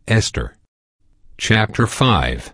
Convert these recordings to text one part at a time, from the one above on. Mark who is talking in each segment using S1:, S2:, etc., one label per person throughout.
S1: Esther. Chapter 5.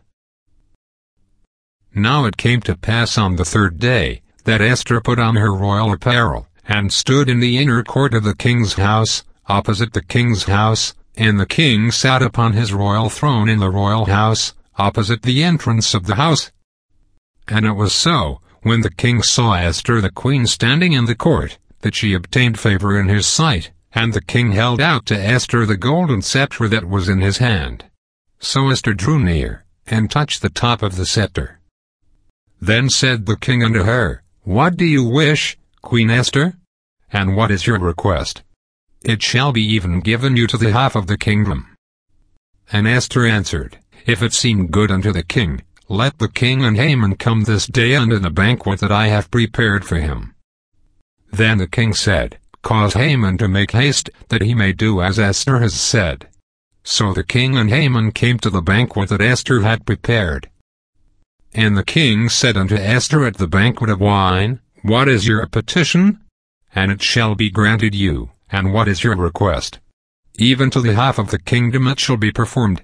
S1: Now it came to pass on the third day, that Esther put on her royal apparel, and stood in the inner court of the king's house, opposite the king's house, and the king sat upon his royal throne in the royal house, opposite the entrance of the house. And it was so, when the king saw Esther the queen standing in the court, that she obtained favor in his sight, and the king held out to Esther the golden scepter that was in his hand. So Esther drew near, and touched the top of the scepter. Then said the king unto her, What do you wish, Queen Esther? And what is your request? It shall be even given you to the half of the kingdom. And Esther answered, If it seem good unto the king, let the king and Haman come this day unto the banquet that I have prepared for him. Then the king said, Cause Haman to make haste, that he may do as Esther has said. So the king and Haman came to the banquet that Esther had prepared. And the king said unto Esther at the banquet of wine, What is your petition? And it shall be granted you. And what is your request? Even to the half of the kingdom it shall be performed.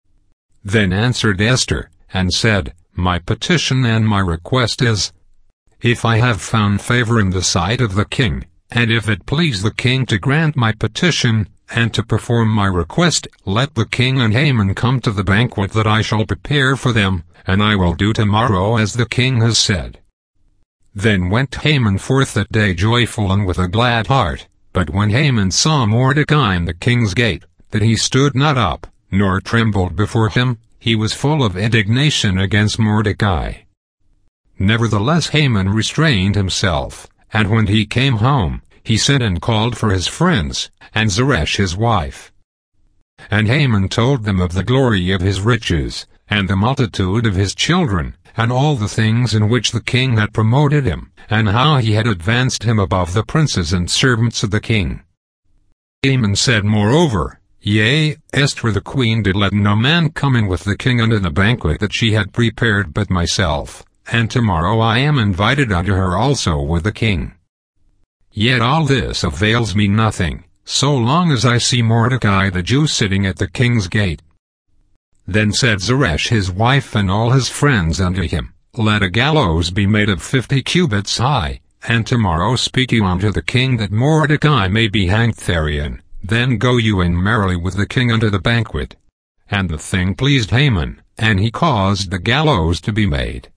S1: Then answered Esther, and said, My petition and my request is, If I have found favor in the sight of the king, and if it please the king to grant my petition, and to perform my request, let the king and Haman come to the banquet that I shall prepare for them, and I will do tomorrow as the king has said. Then went Haman forth that day joyful and with a glad heart. But when Haman saw Mordecai in the king's gate, that he stood not up, nor trembled before him, he was full of indignation against Mordecai. Nevertheless Haman restrained himself, and when he came home, he sent and called for his friends, and Zeresh his wife. And Haman told them of the glory of his riches, and the multitude of his children, and all the things in which the king had promoted him, and how he had advanced him above the princes and servants of the king. Haman said moreover, Yea, Esther the queen did let no man come in with the king unto the banquet that she had prepared but myself, and tomorrow I am invited unto her also with the king. Yet all this avails me nothing, so long as I see Mordecai the Jew sitting at the king's gate. Then said Zeresh his wife and all his friends unto him, Let a gallows be made of 50 cubits high, and tomorrow speak you unto the king that Mordecai may be hanged therein. Then go you in merrily with the king unto the banquet. And the thing pleased Haman, and he caused the gallows to be made.